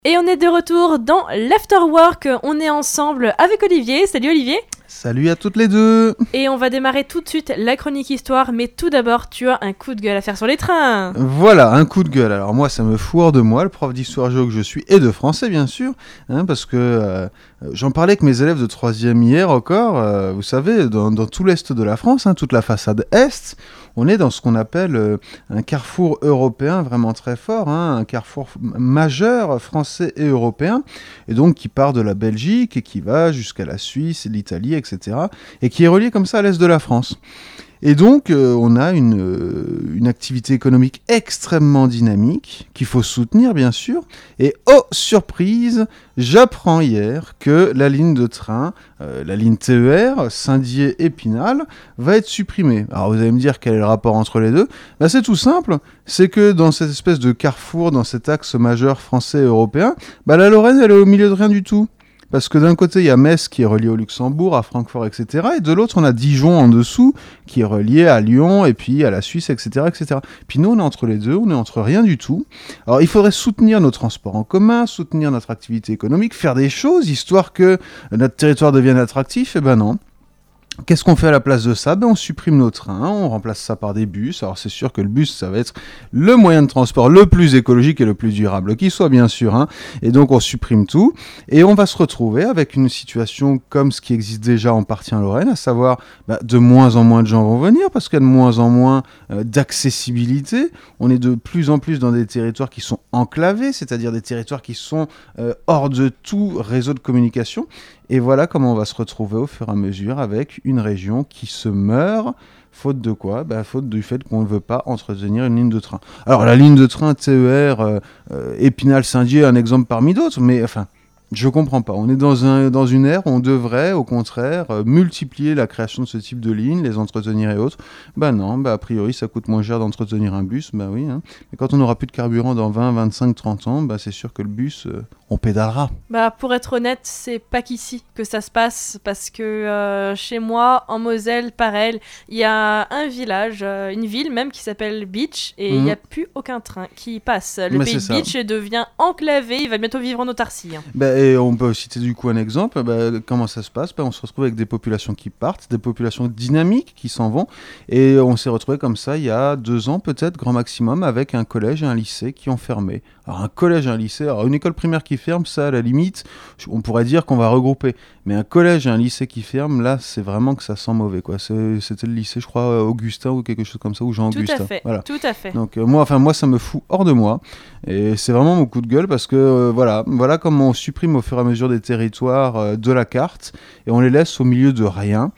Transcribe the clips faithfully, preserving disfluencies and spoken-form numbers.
Et on est de retour dans l'Afterwork, on est ensemble avec Olivier. Salut Olivier. Salut à toutes les deux. Et on va démarrer tout de suite la chronique histoire, mais tout d'abord tu as un coup de gueule à faire sur les trains. Voilà, un coup de gueule. Alors moi ça me fout hors de moi, le prof d'histoire géo que je suis, et de français bien sûr, hein, parce que euh, j'en parlais avec mes élèves de troisième hier encore, euh, vous savez, dans, dans tout l'est de la France, hein, toute la façade est, on est dans ce qu'on appelle euh, un carrefour européen vraiment très fort, hein, un carrefour majeur français et européen, et donc qui part de la Belgique et qui va jusqu'à la Suisse, l'Italie, et cetera, et qui est relié comme ça à l'est de la France. Et donc, euh, on a une, euh, une activité économique extrêmement dynamique, qu'il faut soutenir, bien sûr. Et oh, surprise, j'apprends hier que la ligne de train, euh, la ligne T E R, Saint-Dié-Épinal, va être supprimée. Alors, vous allez me dire quel est le rapport entre les deux ? Ben, c'est tout simple, c'est que dans cette espèce de carrefour, dans cet axe majeur français et européen, ben, la Lorraine, elle est au milieu de rien du tout. Parce que d'un côté, il y a Metz qui est relié au Luxembourg, à Francfort, et cetera. Et de l'autre, on a Dijon en dessous, qui est relié à Lyon, et puis à la Suisse, et cetera, et cetera. Puis nous, on est entre les deux, on est entre rien du tout. Alors, il faudrait soutenir nos transports en commun, soutenir notre activité économique, faire des choses, histoire que notre territoire devienne attractif. Eh ben non. Qu'est-ce qu'on fait à la place de ça ? Ben on supprime nos trains, on remplace ça par des bus. Alors c'est sûr que le bus, ça va être le moyen de transport le plus écologique et le plus durable qui soit, bien sûr. Hein. Et donc on supprime tout. Et on va se retrouver avec une situation comme ce qui existe déjà en partie en Lorraine, à savoir ben, de moins en moins de gens vont venir parce qu'il y a de moins en moins euh, d'accessibilité. On est de plus en plus dans des territoires qui sont enclavés, c'est-à-dire des territoires qui sont euh, hors de tout réseau de communication. Et voilà comment on va se retrouver au fur et à mesure avec une région qui se meurt, faute de quoi ? Bah, faute du fait qu'on ne veut pas entretenir une ligne de train. Alors la ligne de train T E R, euh, euh, Épinal-Saint-Dié, un exemple parmi d'autres, mais enfin, je comprends pas. On est dans, un, dans une ère où on devrait, au contraire, euh, multiplier la création de ce type de lignes, les entretenir et autres. Bah non, bah a priori, ça coûte moins cher d'entretenir un bus, bah oui. Hein. Mais quand on n'aura plus de carburant dans vingt, vingt-cinq, trente ans, bah c'est sûr que le bus, euh, on pédalera. Bah pour être honnête, c'est pas qu'ici que ça se passe, parce que euh, chez moi, en Moselle, pareil, il y a un village, euh, une ville même qui s'appelle Beach, et il mmh. n'y a plus aucun train qui passe. Le Mais pays de Beach devient enclavé, il va bientôt vivre en autarcie. Hein. Bah, et on peut citer du coup un exemple. Bah, comment ça se passe ? Bah, on se retrouve avec des populations qui partent, des populations dynamiques qui s'en vont, et on s'est retrouvé comme ça il y a deux ans peut-être, grand maximum, avec un collège et un lycée qui ont fermé. Alors un collège et un lycée, alors une école primaire qui ferme, ça à la limite, on pourrait dire qu'on va regrouper. Mais un collège et un lycée qui ferment, là c'est vraiment que ça sent mauvais, quoi. C'est, c'était le lycée, je crois, Augustin ou quelque chose comme ça, ou Jean-Augustin. Tout à fait, voilà. tout à fait. Donc euh, moi, enfin moi ça me fout hors de moi, et c'est vraiment mon coup de gueule parce que euh, voilà, voilà comment on supprime au fur et à mesure des territoires euh, de la carte, et on les laisse au milieu de rien.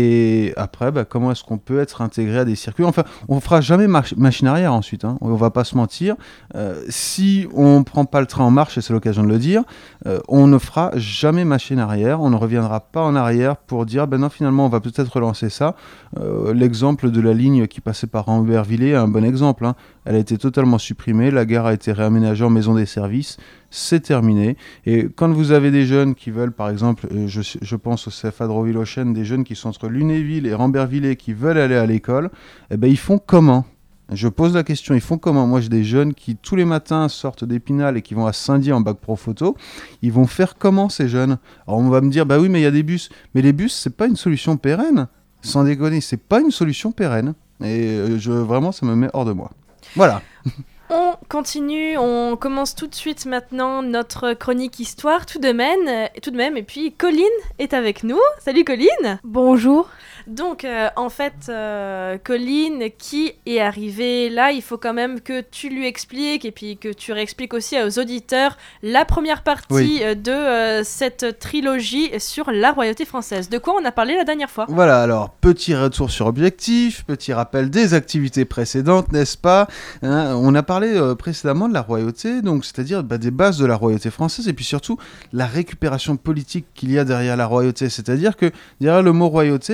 Et après, bah, comment est-ce qu'on peut être intégré à des circuits ? Enfin, on ne fera jamais mach- machine arrière ensuite, hein. On ne va pas se mentir. Euh, si on ne prend pas le train en marche, et c'est l'occasion de le dire, euh, on ne fera jamais machine arrière. On ne reviendra pas en arrière pour dire, ben non, finalement, on va peut-être relancer ça. Euh, l'exemple de la ligne qui passait par Ambervillers est un bon exemple. Hein. Elle a été totalement supprimée. La gare a été réaménagée en maison des services. C'est terminé. Et quand vous avez des jeunes qui veulent, par exemple, je, je pense au C F A de Roville-aux-Chênes, des jeunes qui sont entre Lunéville et Rambervillers qui veulent aller à l'école, eh ben, ils font comment ? Je pose la question, ils font comment ? Moi, j'ai des jeunes qui, tous les matins, sortent d'Épinal et qui vont à Saint-Dié en bac pro photo. Ils vont faire comment, ces jeunes ? Alors, on va me dire, bah oui, mais il y a des bus. Mais les bus, c'est pas une solution pérenne. Sans déconner, c'est pas une solution pérenne. Et je, vraiment, ça me met hors de moi. Voilà. On continue, on commence tout de suite maintenant notre chronique histoire, tout de même, tout de même. Et puis Colline est avec nous. Salut Colline. Bonjour. Donc euh, en fait, euh, Colline qui est arrivée là, il faut quand même que tu lui expliques et puis que tu réexpliques aussi aux auditeurs la première partie oui. de euh, cette trilogie sur la royauté française. De quoi on a parlé la dernière fois ? Voilà, alors petit retour sur objectif, petit rappel des activités précédentes, n'est-ce pas ? hein, On a parlé euh, précédemment de la royauté, donc c'est-à-dire bah, des bases de la royauté française et puis surtout la récupération politique qu'il y a derrière la royauté. C'est-à-dire que derrière le mot royauté, bah, toutes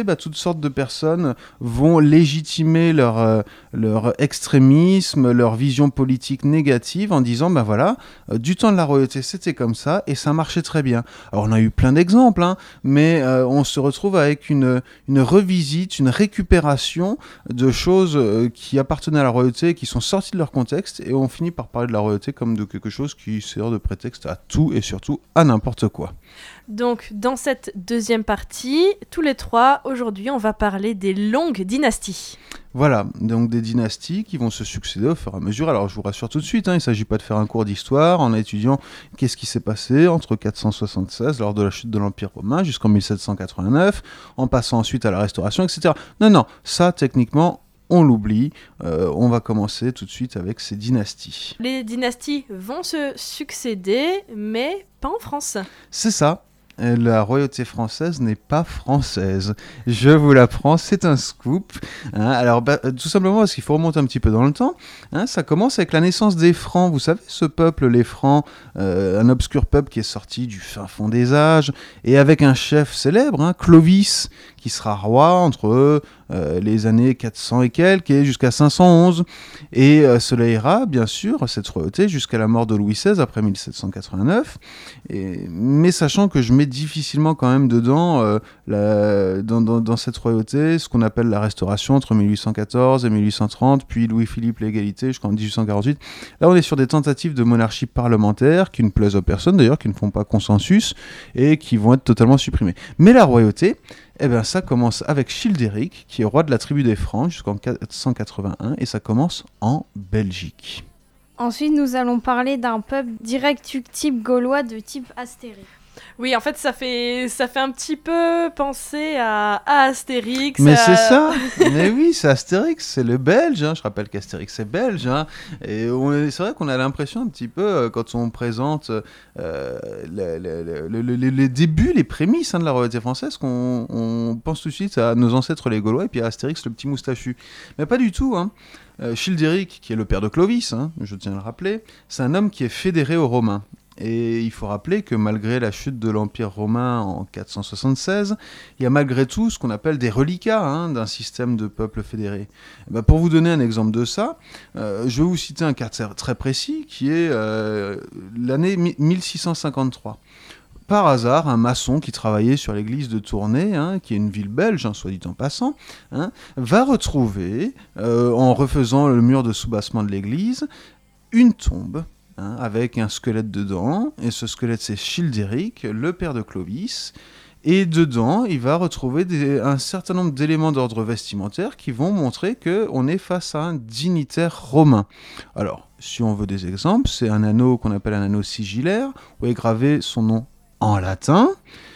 sortes de personnes vont légitimer leur, euh, leur extrémisme, leur vision politique négative en disant, ben voilà, euh, du temps de la royauté, c'était comme ça et ça marchait très bien. Alors on a eu plein d'exemples, hein, mais euh, on se retrouve avec une, une revisite, une récupération de choses euh, qui appartenaient à la royauté, qui sont sorties de leur contexte, et on finit par parler de la royauté comme de quelque chose qui sert de prétexte à tout et surtout à n'importe quoi. Donc, dans cette deuxième partie, tous les trois, aujourd'hui, on va parler des longues dynasties. Voilà, donc des dynasties qui vont se succéder au fur et à mesure. Alors, je vous rassure tout de suite, hein, il ne s'agit pas de faire un cours d'histoire en étudiant qu'est-ce qui s'est passé entre quatre cent soixante-seize, lors de la chute de l'Empire romain, jusqu'en mille sept cent quatre-vingt-neuf, en passant ensuite à la Restauration, et cetera. Non, non, ça, techniquement, on l'oublie. Euh, on va commencer tout de suite avec ces dynasties. Les dynasties vont se succéder, mais pas en France. C'est ça. La royauté française n'est pas française. Je vous l'apprends, c'est un scoop. Hein, alors, bah, tout simplement parce qu'il faut remonter un petit peu dans le temps. Hein, ça commence avec la naissance des Francs. Vous savez, ce peuple, les Francs, euh, un obscur peuple qui est sorti du fin fond des âges, et avec un chef célèbre, hein, Clovis, qui sera roi entre eux, euh, les années quatre cents et quelques et jusqu'à cinq cent onze. Et euh, cela ira, bien sûr, cette royauté, jusqu'à la mort de Louis seize après mille sept cent quatre-vingt-neuf. Et, mais sachant que je mets difficilement quand même dedans, euh, la, dans, dans, dans cette royauté, ce qu'on appelle la Restauration entre mille huit cent quatorze et mille huit cent trente, puis Louis-Philippe l'égalité jusqu'en dix-huit cent quarante-huit. Là, on est sur des tentatives de monarchie parlementaire qui ne plaisent aux personnes, d'ailleurs, qui ne font pas consensus et qui vont être totalement supprimées. Mais la royauté, eh bien, ça commence avec Childéric, qui est roi de la tribu des Francs jusqu'en quatre cent quatre-vingt-un, et ça commence en Belgique. Ensuite, nous allons parler d'un peuple direct du type gaulois de type Astérix. Oui, en fait, ça fait, ça fait un petit peu penser à, à Astérix. Mais à... c'est ça. Mais oui, c'est Astérix, c'est le Belge. Hein. Je rappelle qu'Astérix, c'est belge. Hein. Et on est, c'est vrai qu'on a l'impression un petit peu, euh, quand on présente euh, le, le, le, le, les débuts, les prémices hein, de la royauté française, qu'on on pense tout de suite à nos ancêtres les Gaulois et puis à Astérix, le petit moustachu. Mais pas du tout. Hein. Euh, Childéric, qui est le père de Clovis, hein, je tiens à le rappeler, c'est un homme qui est fédéré aux Romains. Et il faut rappeler que malgré la chute de l'Empire romain en quatre cent soixante-seize, il y a malgré tout ce qu'on appelle des reliquats hein, d'un système de peuples fédérés. Et ben pour vous donner un exemple de ça, euh, je vais vous citer un cas très précis qui est euh, l'année mille six cent cinquante-trois. Par hasard, un maçon qui travaillait sur l'église de Tournai, hein, qui est une ville belge, hein, soit dit en passant, hein, va retrouver, euh, en refaisant le mur de soubassement de l'église, une tombe, hein, avec un squelette dedans, et ce squelette c'est Childéric, le père de Clovis, et dedans il va retrouver des, un certain nombre d'éléments d'ordre vestimentaire qui vont montrer qu'on est face à un dignitaire romain. Alors, si on veut des exemples, c'est un anneau qu'on appelle un anneau sigillaire, où est gravé son nom en latin.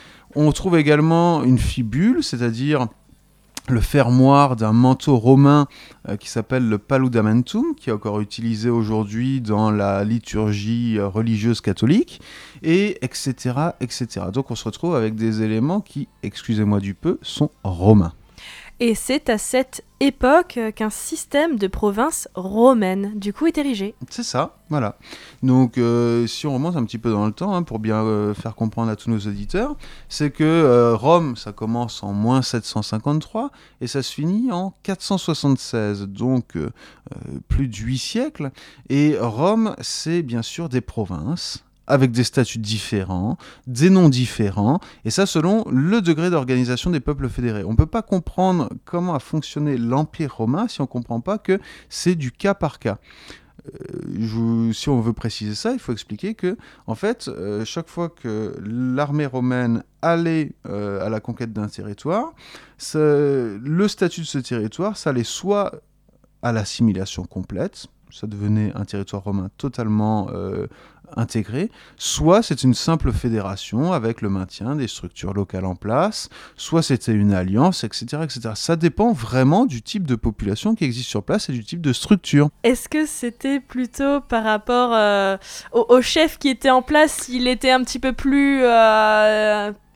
On trouve également une fibule, c'est-à-dire le fermoir d'un manteau romain euh, qui s'appelle le paludamentum, qui est encore utilisé aujourd'hui dans la liturgie euh, religieuse catholique, et etc., et cetera. Donc on se retrouve avec des éléments qui, excusez-moi du peu, sont romains. Et c'est à cette époque qu'un système de provinces romaines, du coup, est érigé. C'est ça, voilà. Donc, euh, si on remonte un petit peu dans le temps, hein, pour bien euh, faire comprendre à tous nos auditeurs, c'est que euh, Rome, ça commence en moins sept cent cinquante-trois et ça se finit en quatre cent soixante-seize, donc euh, euh, plus de huit siècles. Et Rome, c'est bien sûr des provinces, avec des statuts différents, des noms différents, et ça selon le degré d'organisation des peuples fédérés. On ne peut pas comprendre comment a fonctionné l'Empire romain si on ne comprend pas que c'est du cas par cas. Euh, je vous, si on veut préciser ça, il faut expliquer que, en fait, euh, chaque fois que l'armée romaine allait euh, à la conquête d'un territoire, ça, le statut de ce territoire, ça allait soit à l'assimilation complète, ça devenait un territoire romain totalement euh, intégré, soit c'est une simple fédération avec le maintien des structures locales en place, soit c'était une alliance, et cetera, et cetera. Ça dépend vraiment du type de population qui existe sur place et du type de structure. Est-ce que c'était plutôt par rapport euh, au, au chef qui était en place, il était un petit peu plus... Euh...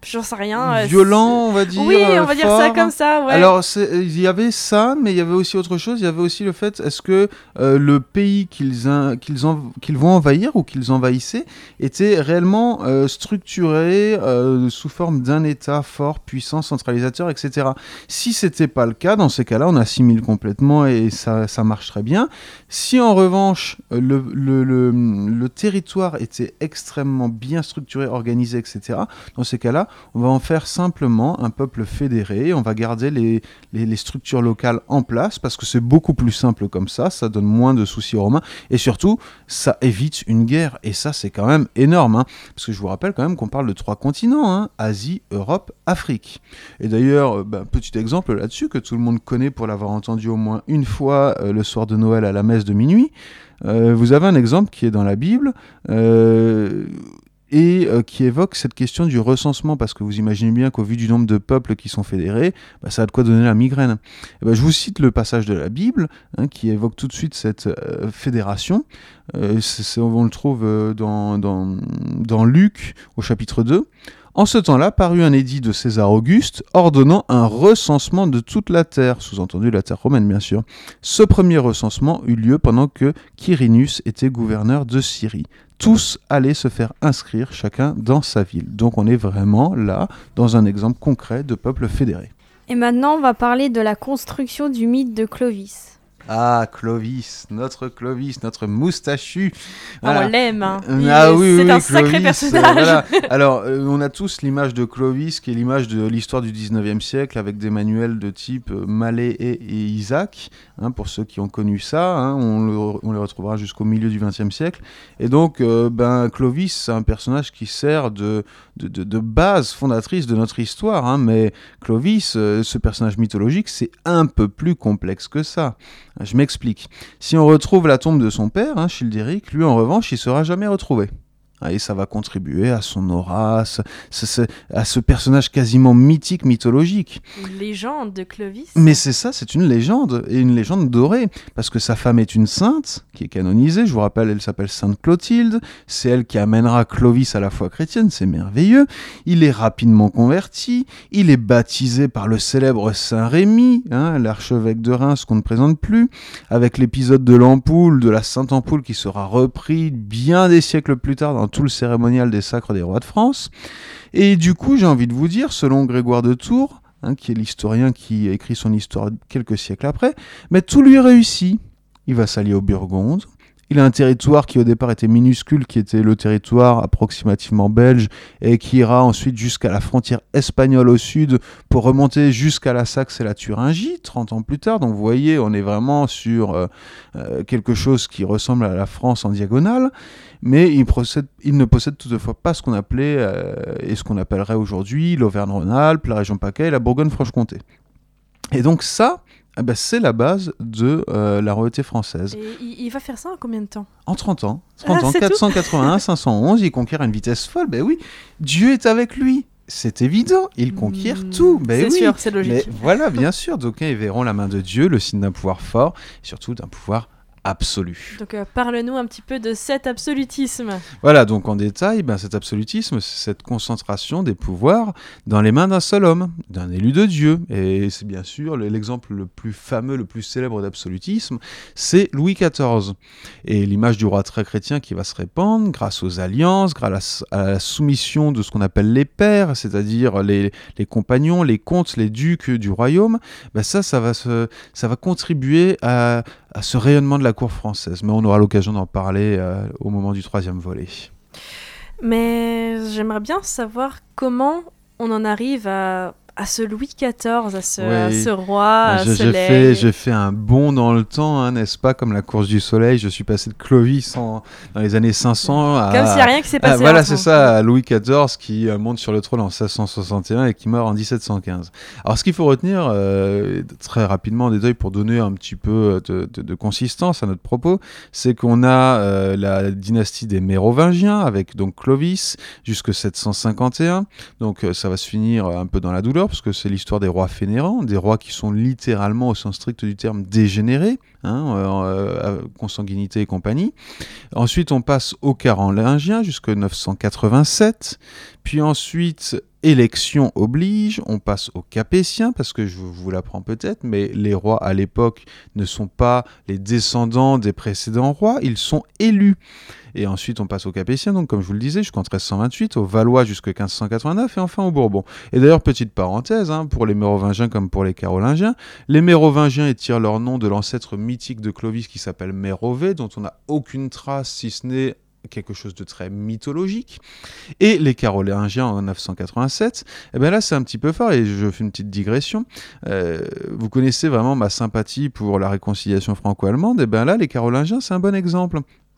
j'en sais rien. Violent, on va dire. Oui, on va dire fort. ça comme ça, ouais. Alors, il y avait ça, mais il y avait aussi autre chose. Il y avait aussi le fait, est-ce que euh, le pays qu'ils, in- qu'ils, en- qu'ils vont envahir ou qu'ils envahissaient était réellement euh, structuré euh, sous forme d'un État fort, puissant, centralisateur, et cetera. Si c'était pas le cas, dans ces cas-là, on assimile complètement et ça, ça marche très bien. Si en revanche, le, le, le, le territoire était extrêmement bien structuré, organisé, et cetera, dans ces cas-là, on va en faire simplement un peuple fédéré, on va garder les, les, les structures locales en place, parce que c'est beaucoup plus simple comme ça, ça donne moins de soucis aux Romains, et surtout, ça évite une guerre, et ça c'est quand même énorme, hein, parce que je vous rappelle quand même qu'on parle de trois continents, hein, Asie, Europe, Afrique. Et d'ailleurs, bah, petit exemple là-dessus, que tout le monde connaît pour l'avoir entendu au moins une fois euh, le soir de Noël à la messe de minuit, euh, vous avez un exemple qui est dans la Bible, euh, et euh, qui évoque cette question du recensement, parce que vous imaginez bien qu'au vu du nombre de peuples qui sont fédérés, bah, ça a de quoi donner la migraine. Et bah, je vous cite le passage de la Bible, hein, qui évoque tout de suite cette euh, fédération. Euh, c'est, c'est, on le trouve euh, dans, dans, dans Luc, au chapitre deux. En ce temps-là, parut un édit de César Auguste ordonnant un recensement de toute la terre, sous-entendu la terre romaine bien sûr. Ce premier recensement eut lieu pendant que Quirinus était gouverneur de Syrie. Tous allaient se faire inscrire, chacun dans sa ville. Donc on est vraiment là, dans un exemple concret de peuple fédéré. Et maintenant, on va parler de la construction du mythe de Clovis. Ah, Clovis, notre Clovis, notre moustachu. Voilà. Ah, on l'aime. Hein. Euh, ah, oui, c'est oui, un Clovis, sacré personnage. Euh, voilà. Alors, euh, on a tous l'image de Clovis, qui est l'image de l'histoire du dix-neuvième siècle, avec des manuels de type euh, Mallet et, et Isaac. Hein, pour ceux qui ont connu ça, hein, on, le, on les retrouvera jusqu'au milieu du vingtième siècle. Et donc, euh, ben, Clovis, c'est un personnage qui sert de, de, de, de base fondatrice de notre histoire. Hein, mais Clovis, euh, ce personnage mythologique, c'est un peu plus complexe que ça. Je m'explique. Si on retrouve la tombe de son père, hein, Childéric, lui en revanche, il ne sera jamais retrouvé. Et ça va contribuer à son aura, à ce, ce, à ce personnage quasiment mythique, mythologique. Une légende de Clovis. Mais c'est ça, c'est une légende, et une légende dorée, parce que sa femme est une sainte, qui est canonisée, je vous rappelle, elle s'appelle Sainte Clotilde, c'est elle qui amènera Clovis à la foi chrétienne, c'est merveilleux. Il est rapidement converti, il est baptisé par le célèbre Saint Rémy, hein, l'archevêque de Reims qu'on ne présente plus, avec l'épisode de l'ampoule, de la Sainte Ampoule, qui sera repris bien des siècles plus tard dans tout le cérémonial des sacres des rois de France. Et du coup, j'ai envie de vous dire, selon Grégoire de Tours, hein, qui est l'historien qui a écrit son histoire quelques siècles après, mais tout lui réussit. Il va s'allier aux Burgondes. Il a un territoire qui au départ était minuscule, qui était le territoire approximativement belge, et qui ira ensuite jusqu'à la frontière espagnole au sud, pour remonter jusqu'à la Saxe et la Thuringie, trente ans plus tard. Donc vous voyez, on est vraiment sur euh, euh, quelque chose qui ressemble à la France en diagonale, mais il, procède, il ne possède toutefois pas ce qu'on appelait, euh, et ce qu'on appellerait aujourd'hui l'Auvergne-Rhône-Alpes, la région PACA et la Bourgogne-Franche-Comté. Et donc ça, eh ben, c'est la base de euh, la royauté française. Et il, il va faire ça en combien de temps ? En trente ans. trente ah, ans, quatre cent quatre-vingt-un, cinq cent onze, il conquiert à une vitesse folle. Ben oui, Dieu est avec lui. C'est évident, il conquiert mmh, tout. Ben c'est oui. sûr, c'est logique. Mais voilà, bien sûr, d'aucuns y verront la main de Dieu, le signe d'un pouvoir fort, et surtout d'un pouvoir absolu. Donc euh, parle-nous un petit peu de cet absolutisme. Voilà, donc en détail, ben, cet absolutisme, c'est cette concentration des pouvoirs dans les mains d'un seul homme, d'un élu de Dieu. Et c'est bien sûr l'exemple le plus fameux, le plus célèbre d'absolutisme, c'est Louis quatorze. Et l'image du roi très chrétien qui va se répandre grâce aux alliances, grâce à la soumission de ce qu'on appelle les pairs, c'est-à-dire les, les compagnons, les comtes, les ducs du royaume, ben ça, ça va, se, ça va contribuer à, à ce rayonnement de la cour française, mais on aura l'occasion d'en parler euh, au moment du troisième volet. Mais j'aimerais bien savoir comment on en arrive à, à ce Louis quatorze, à ce, oui. à ce roi je, soleil. J'ai fait, j'ai fait un bond dans le temps, hein, n'est-ce pas, comme la course du soleil. Je suis passé de Clovis en, dans les années cinq cents à... Comme s'il n'y a rien qui s'est passé. À, voilà, c'est ça, à Louis quatorze qui euh, monte sur le trône en seize cent soixante et un et qui meurt en dix-sept cent quinze. Alors, ce qu'il faut retenir, euh, très rapidement en détail pour donner un petit peu de, de, de consistance à notre propos, c'est qu'on a euh, la dynastie des Mérovingiens avec donc Clovis jusqu'à sept cent cinquante et un. Donc, euh, ça va se finir un peu dans la douleur parce que c'est l'histoire des rois fainéants, des rois qui sont littéralement au sens strict du terme dégénérés, hein, euh, consanguinité et compagnie. Ensuite, on passe aux Carolingiens jusqu'en neuf cent quatre-vingt-sept. Puis ensuite, élection oblige, on passe aux Capétiens, parce que je vous l'apprends peut-être, mais les rois à l'époque ne sont pas les descendants des précédents rois, ils sont élus. Et ensuite, on passe aux Capétiens, donc comme je vous le disais, jusqu'en treize cent vingt-huit, aux Valois jusqu'en quinze cent quatre-vingt-neuf, et enfin aux Bourbons. Et d'ailleurs, petite parenthèse, hein, pour les Mérovingiens comme pour les Carolingiens, les Mérovingiens ils tirent leur nom de l'ancêtre mythique de Clovis qui s'appelle Mérové, dont on n'a aucune trace, si ce n'est quelque chose de très mythologique. Et les Carolingiens en neuf cent quatre-vingt-sept, et bien là c'est un petit peu fort, et je fais une petite digression. Euh, vous connaissez vraiment ma sympathie pour la réconciliation franco-allemande, et bien là les Carolingiens c'est un bon exemple.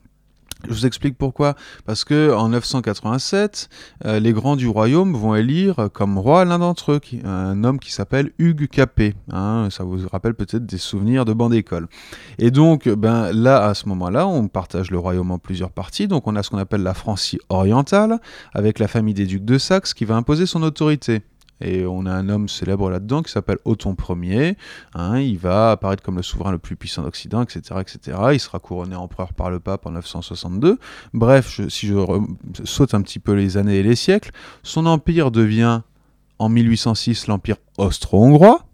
Je vous explique pourquoi. Parce que en neuf cent quatre-vingt-sept, euh, les grands du royaume vont élire comme roi l'un d'entre eux, qui, un homme qui s'appelle Hugues Capet. Hein, ça vous rappelle peut-être des souvenirs de banc d'école. Et donc, ben, là, à ce moment-là, on partage le royaume en plusieurs parties. Donc, on a ce qu'on appelle la Francie orientale, avec la famille des ducs de Saxe, qui va imposer son autorité. Et on a un homme célèbre là-dedans qui s'appelle Othon Ier. Hein, il va apparaître comme le souverain le plus puissant d'Occident, et cetera, et cetera. Il sera couronné empereur par le pape en neuf cent soixante-deux. Bref, je, si je re- saute un petit peu les années et les siècles, son empire devient en mille huit cent six l'empire austro-hongrois.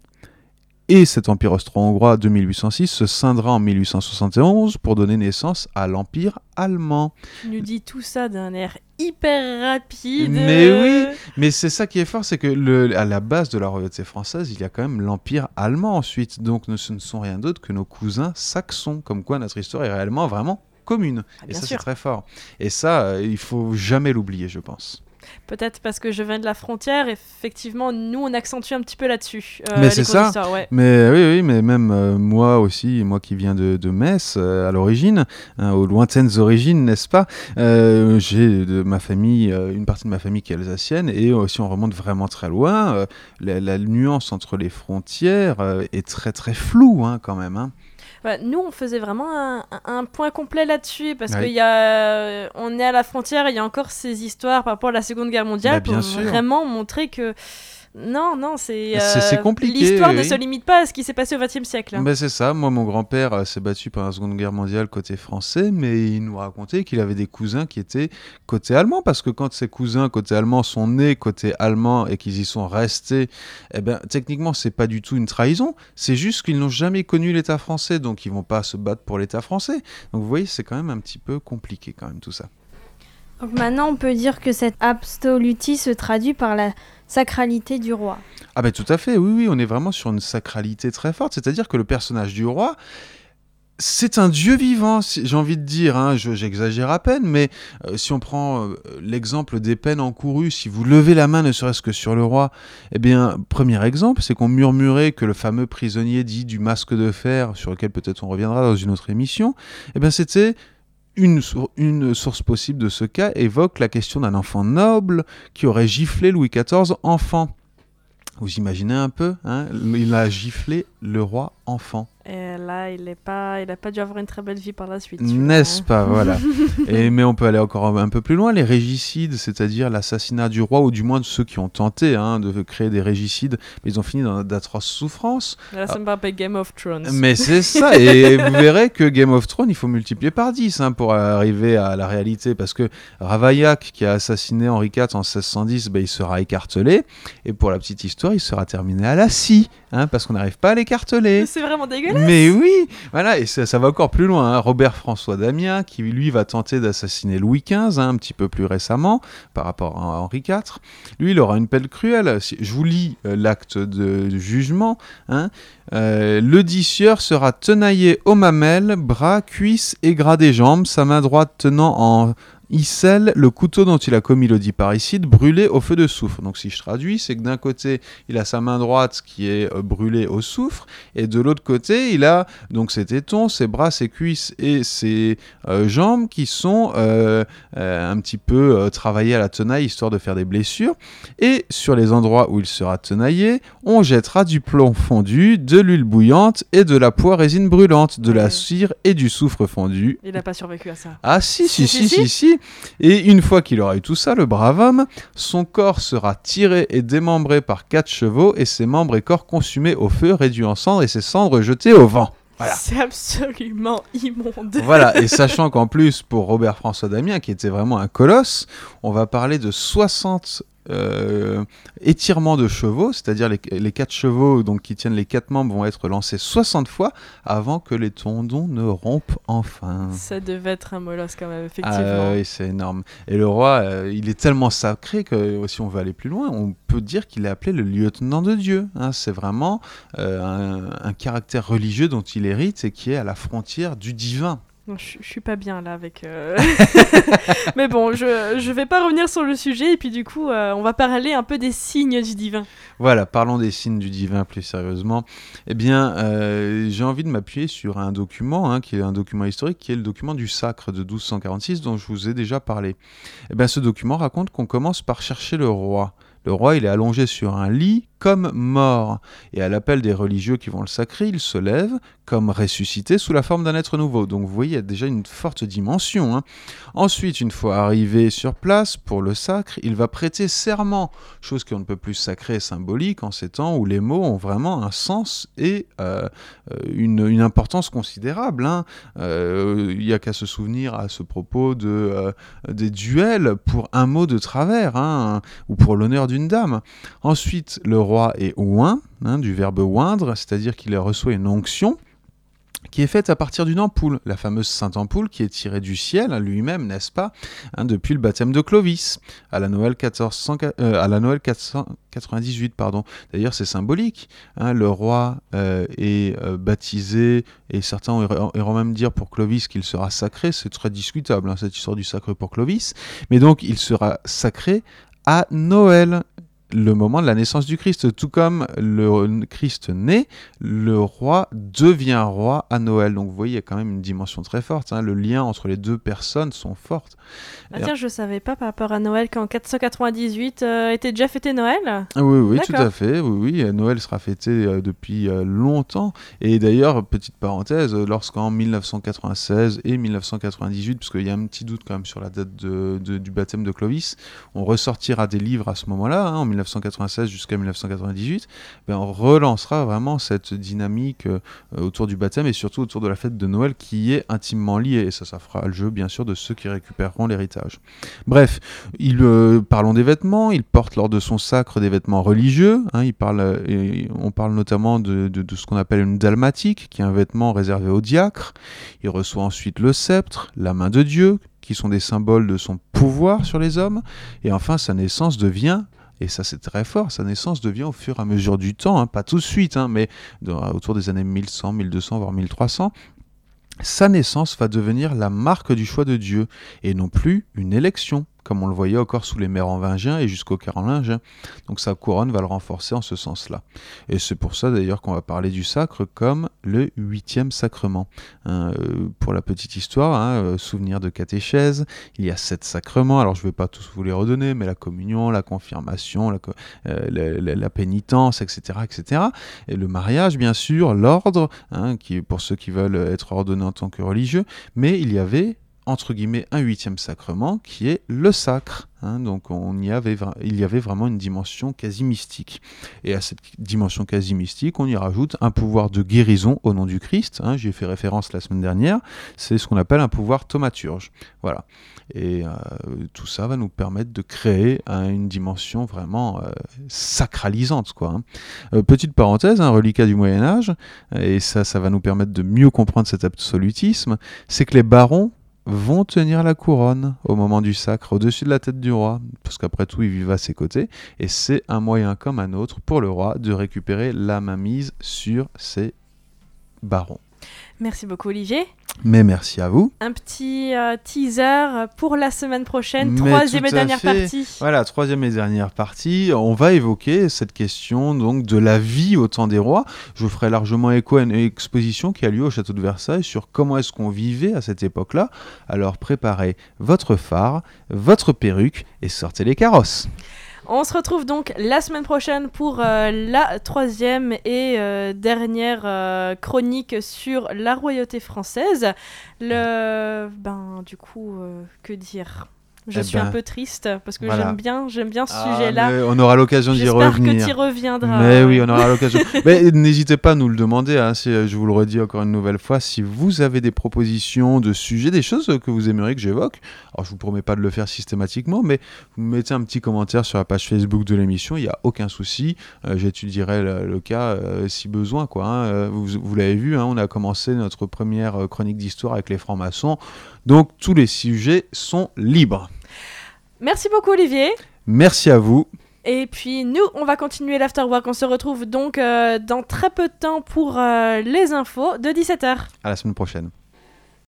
Et cet empire austro-hongrois de mille huit cent six se scindera en mille huit cent soixante et onze pour donner naissance à l'empire allemand. Tu nous dis tout ça d'un air hyper rapide. Mais oui, mais c'est ça qui est fort, c'est que le, à la base de la royauté française, il y a quand même l'empire allemand ensuite. Donc ce ne sont rien d'autre que nos cousins saxons, comme quoi notre histoire est réellement vraiment commune. Ah, et ça, sûr. c'est très fort. Et ça, euh, il faut jamais l'oublier, je pense. Peut-être parce que je viens de la frontière, effectivement, nous on accentue un petit peu là-dessus. Euh, mais c'est ça. Ouais. Mais oui, oui, mais même euh, moi aussi, moi qui viens de, de Metz euh, à l'origine, hein, aux lointaines origines, n'est-ce pas euh, j'ai de ma famille, euh, une partie de ma famille qui est alsacienne, et euh, si on remonte vraiment très loin, euh, la, la nuance entre les frontières euh, est très très floue hein, quand même. Hein. Bah, nous, on faisait vraiment un, un point complet là-dessus, parce oui. qu'il y a, on est à la frontière, il y a encore ces histoires par rapport à la Seconde Guerre mondiale, bah, pour sûr. vraiment montrer que non, non, c'est, c'est, euh, c'est compliqué. L'histoire oui. ne se limite pas à ce qui s'est passé au vingtième siècle. Hein. Bah, c'est ça, moi mon grand-père euh, s'est battu pendant la Seconde Guerre mondiale côté français, mais il nous racontait qu'il avait des cousins qui étaient côté allemand, parce que quand ses cousins côté allemand sont nés côté allemand et qu'ils y sont restés, eh ben, techniquement c'est pas du tout une trahison, c'est juste qu'ils n'ont jamais connu l'État français, donc ils vont pas se battre pour l'État français. Donc vous voyez, c'est quand même un petit peu compliqué quand même tout ça. Donc maintenant on peut dire que cette absolutie se traduit par la sacralité du roi. Ah ben tout à fait, oui, oui, on est vraiment sur une sacralité très forte, c'est-à-dire que le personnage du roi, c'est un dieu vivant, j'ai envie de dire, hein, je, j'exagère à peine, mais euh, si on prend euh, l'exemple des peines encourues, si vous levez la main ne serait-ce que sur le roi, eh bien, premier exemple, c'est qu'on murmurait que le fameux prisonnier dit du masque de fer, sur lequel peut-être on reviendra dans une autre émission, eh bien c'était... Une, une source possible de ce cas évoque la question d'un enfant noble qui aurait giflé Louis quatorze enfant. Vous imaginez un peu, hein, il a giflé le roi enfant. Et là, il n'a pas, il a pas dû avoir une très belle vie par la suite. N'est-ce hein. pas, voilà. Et, mais on peut aller encore un peu plus loin, les régicides, c'est-à-dire l'assassinat du roi, ou du moins de ceux qui ont tenté hein, de créer des régicides, mais ils ont fini dans d'atroces souffrances. Là, ça me rappelle Game of Thrones. Mais c'est ça, et vous verrez que Game of Thrones, il faut multiplier par dix hein, pour arriver à la réalité, parce que Ravaillac, qui a assassiné Henri quatre en seize cent dix, ben, il sera écartelé, et pour la petite histoire, il sera terminé à la scie, hein, parce qu'on n'arrive pas à l'écarteler. C'est vraiment dégueulasse. Mais oui, voilà, et ça, ça va encore plus loin. Hein. Robert-François Damiens, qui lui va tenter d'assassiner Louis quinze, hein, un petit peu plus récemment, par rapport à Henri quatre. Lui, il aura une peine cruelle. Je vous lis euh, l'acte de, de jugement. Hein. Euh, le disieur sera tenaillé aux mamelles, bras, cuisses et gras des jambes, sa main droite tenant en... il scelle le couteau dont il a commis le dit parricide brûlé au feu de soufre. Donc si je traduis, c'est que d'un côté, il a sa main droite qui est euh, brûlée au soufre, et de l'autre côté, il a donc ses tétons, ses bras, ses cuisses et ses euh, jambes qui sont euh, euh, un petit peu euh, travaillés à la tenaille, histoire de faire des blessures. Et sur les endroits où il sera tenaillé, on jettera du plomb fondu, de l'huile bouillante et de la poix résine brûlante, de la cire et du soufre fondu. Il n'a pas survécu à ça. Ah si, si, si, si, si, si. si. Et une fois qu'il aura eu tout ça, le brave homme, son corps sera tiré et démembré par quatre chevaux et ses membres et corps consumés au feu, réduits en cendres et ses cendres jetées au vent. Voilà. C'est absolument immonde. Voilà, et sachant qu'en plus, pour Robert-François Damien, qui était vraiment un colosse, on va parler de soixante euh, étirements de chevaux, c'est-à-dire les, les quatre chevaux donc, qui tiennent les quatre membres vont être lancés soixante fois avant que les tendons ne rompent enfin. Ça devait être un molosse quand même, effectivement. Ah oui, c'est énorme. Et le roi, euh, il est tellement sacré que si on veut aller plus loin, on peut dire qu'il est appelé le lieutenant de Dieu. Hein. C'est vraiment euh, un, un caractère religieux dont il hérite et qui est à la frontière du divin. Non, je, je suis pas bien là avec. Euh... Mais bon, je je vais pas revenir sur le sujet et puis du coup, euh, on va parler un peu des signes du divin. Voilà, parlons des signes du divin plus sérieusement. Eh bien, euh, j'ai envie de m'appuyer sur un document, hein, qui est un document historique, qui est le document du Sacre de douze cent quarante-six dont je vous ai déjà parlé. Eh bien, ce document raconte qu'on commence par chercher le roi. Le roi, il est allongé sur un lit comme mort. Et à l'appel des religieux qui vont le sacrer, il se lève comme ressuscité sous la forme d'un être nouveau. Donc vous voyez, il y a déjà une forte dimension. Hein. Ensuite, une fois arrivé sur place pour le sacre, il va prêter serment, chose qu'on ne peut plus sacrée et symbolique en ces temps où les mots ont vraiment un sens et euh, une, une importance considérable. Hein. Euh, il n'y a qu'à se souvenir à ce propos de, euh, des duels pour un mot de travers, hein, ou pour l'honneur d'une dame. Ensuite, le roi est oint, hein, du verbe oindre, c'est-à-dire qu'il reçoit une onction qui est faite à partir d'une ampoule, la fameuse Sainte Ampoule qui est tirée du ciel, hein, lui-même, n'est-ce pas, hein, depuis le baptême de Clovis, à la Noël, quatorze cents, euh, à la Noël quatre cent quatre-vingt-dix-huit. Pardon. D'ailleurs, c'est symbolique. Hein, le roi euh, est euh, baptisé, et certains iront même dire pour Clovis qu'il sera sacré, c'est très discutable, hein, cette histoire du sacre pour Clovis, mais donc il sera sacré à Noël, le moment de la naissance du Christ. Tout comme le Christ naît, le roi devient roi à Noël. Donc vous voyez, il y a quand même une dimension très forte. Hein. Le lien entre les deux personnes sont fortes. Ah tiens, je savais pas par rapport à Noël qu'en quatre cent quatre-vingt-dix-huit euh, était déjà fêté Noël. Oui, oui, D'accord. Tout à fait. Oui, oui, Noël sera fêté euh, depuis euh, longtemps. Et d'ailleurs, petite parenthèse, lorsqu'en dix-neuf cent quatre-vingt-seize et dix-neuf cent quatre-vingt-dix-huit, parce qu'il y a un petit doute quand même sur la date de, de, du baptême de Clovis, on ressortira des livres à ce moment-là, hein, en dix-neuf cent quatre-vingt-seize jusqu'à dix-neuf cent quatre-vingt-dix-huit, ben on relancera vraiment cette dynamique euh, autour du baptême et surtout autour de la fête de Noël qui est intimement liée. Et ça, ça fera le jeu, bien sûr, de ceux qui récupéreront l'héritage. Bref, il, euh, parlons des vêtements. Il porte lors de son sacre des vêtements religieux. Hein, il parle, euh, et on parle notamment de, de, de ce qu'on appelle une dalmatique, qui est un vêtement réservé aux diacres. Il reçoit ensuite le sceptre, la main de Dieu, qui sont des symboles de son pouvoir sur les hommes. Et enfin, sa naissance devient... Et ça, c'est très fort. Sa naissance devient au fur et à mesure du temps, hein, pas tout de suite, hein, mais dans, autour des années mille cent, mille deux cents, voire mille trois cents. Sa naissance va devenir la marque du choix de Dieu, et non plus une élection, comme on le voyait encore sous les mérovingiens et jusqu'aux carolingiens. Donc sa couronne va le renforcer en ce sens-là. Et c'est pour ça d'ailleurs qu'on va parler du sacre comme le huitième sacrement. Hein, euh, pour la petite histoire, hein, euh, souvenir de catéchèse, il y a sept sacrements, alors je ne vais pas tous vous les redonner, mais la communion, la confirmation, la, euh, la, la, la pénitence, et cetera, et cetera. Et le mariage, bien sûr, l'ordre, hein, qui est pour ceux qui veulent être ordonnés en tant que religieux, mais il y avait entre guillemets un huitième sacrement qui est le sacre. Hein, donc on y avait, il y avait vraiment une dimension quasi mystique. Et à cette dimension quasi mystique, on y rajoute un pouvoir de guérison au nom du Christ. Hein, j'y ai fait référence la semaine dernière. C'est ce qu'on appelle un pouvoir thaumaturge. Voilà. Et euh, tout ça va nous permettre de créer hein, une dimension vraiment euh, sacralisante, quoi. Hein. Euh, petite parenthèse, un reliquat du Moyen-Âge, et ça, ça va nous permettre de mieux comprendre cet absolutisme, c'est que les barons vont tenir la couronne au moment du sacre, au-dessus de la tête du roi, parce qu'après tout, ils vivent à ses côtés, et c'est un moyen comme un autre pour le roi de récupérer la mainmise sur ses barons. Merci beaucoup Olivier. Mais merci à vous. Un petit euh, teaser pour la semaine prochaine, Mais troisième et dernière fait. partie. Voilà, troisième et dernière partie. On va évoquer cette question donc de la vie au temps des rois. Je ferai largement écho à une exposition qui a lieu au château de Versailles sur comment est-ce qu'on vivait à cette époque-là. Alors préparez votre phare, votre perruque et sortez les carrosses. On se retrouve donc la semaine prochaine pour euh, la troisième et euh, dernière euh, chronique sur la royauté française. Le, ben, du coup, euh, que dire ? Je eh suis ben, un peu triste parce que voilà. j'aime bien, j'aime bien ce Ah, sujet-là. mais on aura l'occasion d'y revenir. J'espère que tu reviendras. Mais ouais. oui, on aura l'occasion. Mais n'hésitez pas à nous le demander. Hein, c'est, je vous le redis encore une nouvelle fois. Si vous avez des propositions de sujets, des choses que vous aimeriez que j'évoque, alors je vous promets pas de le faire systématiquement, mais vous mettez un petit commentaire sur la page Facebook de l'émission. Il y a aucun souci. Euh, j'étudierai le, le cas euh, si besoin, quoi. Hein. Vous, vous l'avez vu, hein, on a commencé notre première chronique d'histoire avec les francs-maçons. Donc tous les sujets sont libres. Merci beaucoup Olivier. Merci à vous. Et puis nous, on va continuer l'afterwork. On se retrouve donc euh, dans très peu de temps pour euh, les infos de dix-sept heures. À la semaine prochaine.